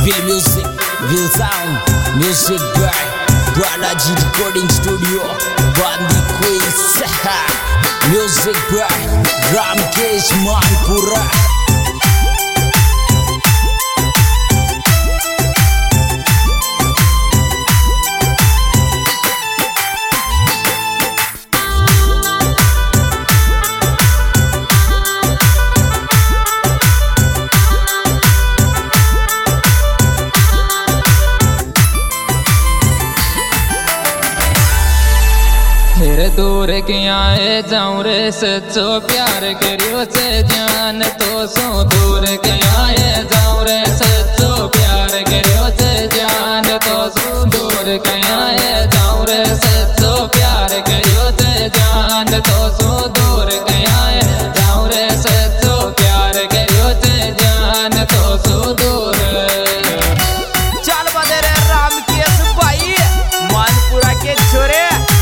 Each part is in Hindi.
Will Music, Will Sound, Music by Balaji Recording Studio, Bandi Quiz, Music by Ramkesh Manpura. फिर दूर किया जाऊं रे सच्चो प्यार करियो से जान तो सो दूर किया जाऊं रे सच्चो प्यार करियो से जान तो सो दूर किया जाऊं रे सच्चो प्यार करियो से जान तो सो दूर किया जाऊं रे सच्चो प्यार करियो से जान तो सो दूर। चल बदे रे रामकेश भाई मानपुरा के छोरे।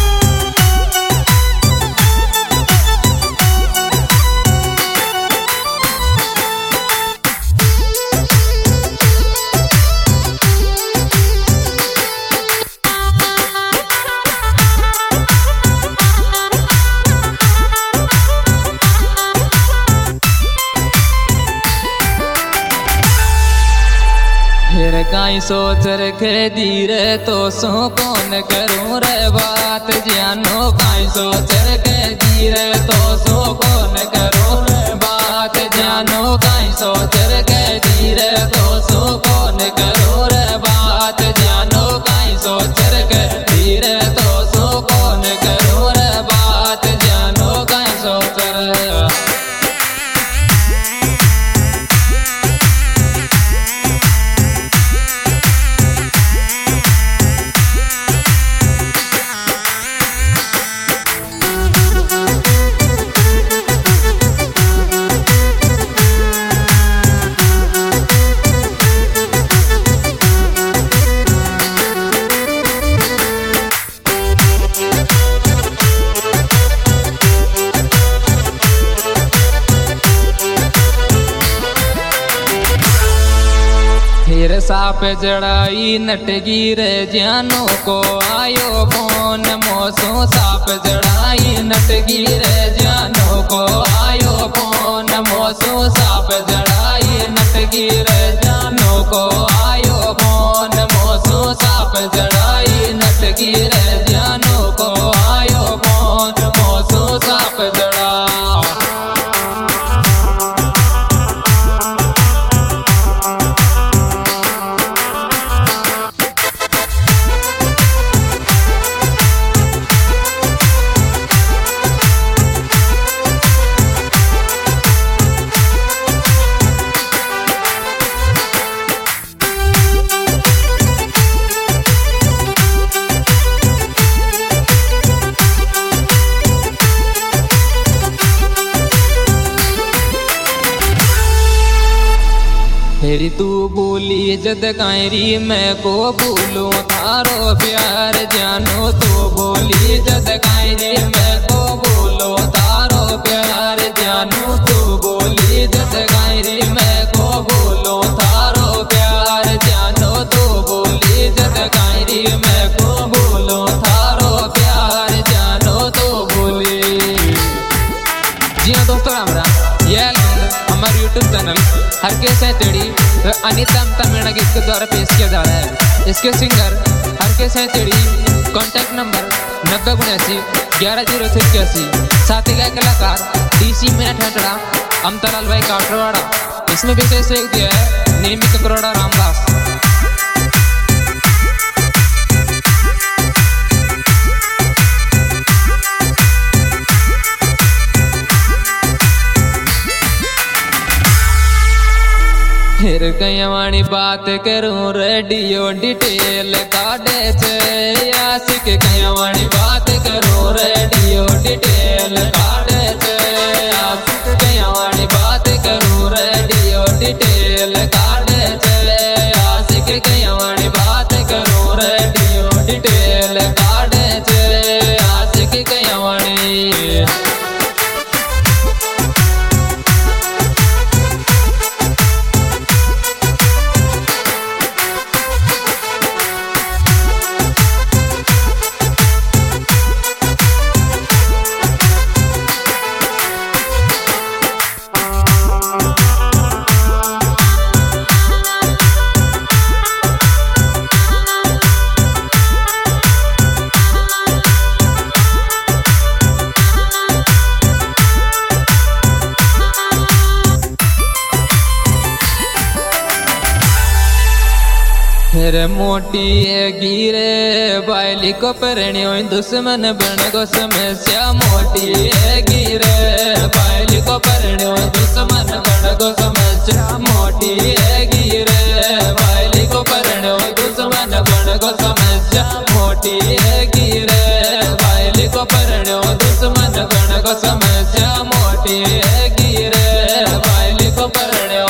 फिर काई सोच रखे धीरे तो सो कौन करूं रे बात जानो काई सोच रखे धीरे तो सो कौन करूं रे बात जानो काई सोच रखे धीरे तो सो कौन करूं रे बात जानो काई सोच रखे धीरे तो सो कौन करूं रे बात जानो काई सोच रे। फिर साप जड़ाई नटगी रे जानो को आयो कौन मौसो साप जड़ाई नटगी रे जानो को आयो कौन मौसो साप जड़ाई नटगी रे जानो को आयो कौन मौसो साप जड़ाई नटगी रे जानो को आयो कौन मौसो साप जड़ा। तेरी तू बोली जद कायरी मैं को बोलूं थारो प्यार जानो तो बोली जद कायरी मैं को बोलो थारो प्यार जानो तो बोली जद कायरी मैं को बोलो थारो प्यार जानो तो बोली जद कायरी मैं को बोलो थारो प्यार जानो तो बोली। जी हाँ दोस्तों राम राम, ये हमारे YouTube चैनल हर के सैतेड़ी अनिता तमिलना इसके द्वारा पेश किया जा रहा है। इसके सिंगर हर के सैतेड़ी, कॉन्टैक्ट नंबर 9079110681, साथी गाय कलाकार DC में ठटड़ा अमतलाल भाई काटरवाड़ा। इसमें विशेष एक दिया है नेमी ककरोड़ा रामदास। फिर कयवाणी बात करूं रेडियो डिटेल काटे छे आशिक कयवाणी बात करूं रेडियो डिटेल काटे छे आशिक कयवाणी बात करूं रेडियो डिटेल काटे छे आशिक कयवाणी बात करूं रेडियो डिटेल काटे छे आशिक कयवाणी। फिर मोटी गिरे बायली को परण्यो दुश्मन बन गो समस्या मोटी गिरे बायली को परण्यो दुश्मन बन गो समस्या मोटी गिरे बायली को परण्यो दुश्मन बन गो समस्या मोटी गिरे बायली को परण्यो दुश्मन बन गो समस्या मोटी गिरे बायली को परण्यो।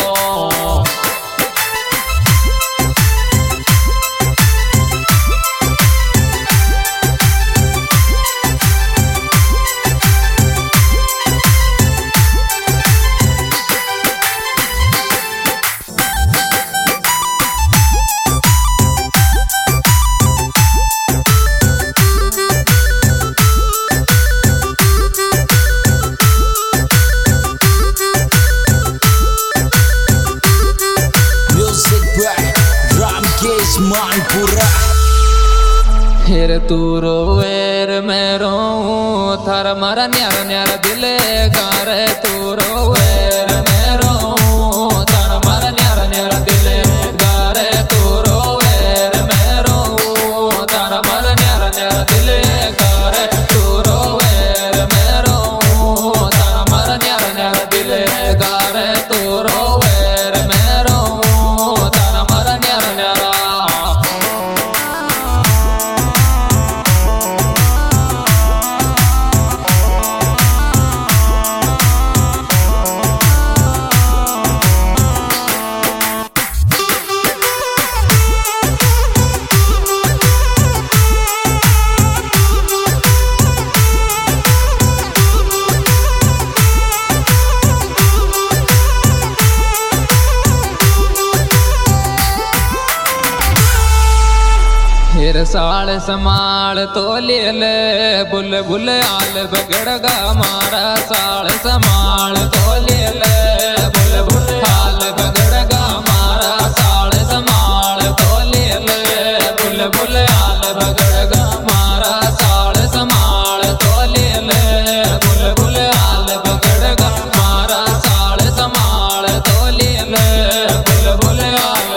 मानपुरा फिर तू रोवेर मैं रोऊं थारा मारा न्यारा न्यारा दिल गार तू रोवेर मैं रोऊं थारा मारा न्यारा न्यारा दिल गार तू रोवेर मैं रोऊं थारा मारा न्यारा न्यारा दिल गार तू रोवेर मैं रोऊं थारा मारा न्यारा न्यारा दिल गार तू रोवेर मैं रोऊं थारा मारा न्यारा न्यारा। फिर साल समाल तो ले ले बुल बुल आल बगड़गा मारा साल समाल तो ले ले बुल बुल आल बगड़गा मारा साल समाल तो ले ले बुल बुल आल बगड़गा मारा साल समाल तो ले ले बुल बुल आल बगड़गा मारा साल समाल तो ले ले बुल बुल आल।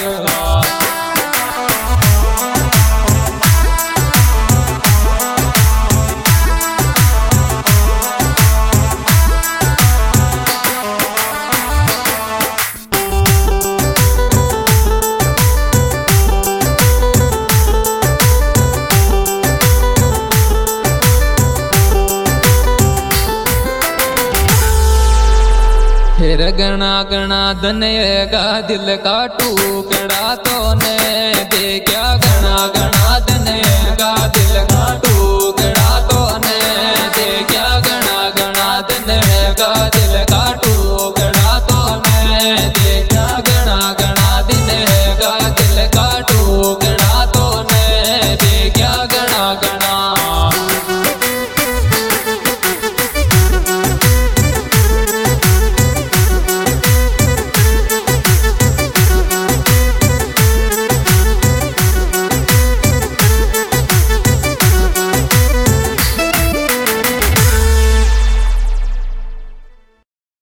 फिर गणा गणा धनेगा दिल का टुकड़ा तो ने देखा गणा गणा धनेगा दिल का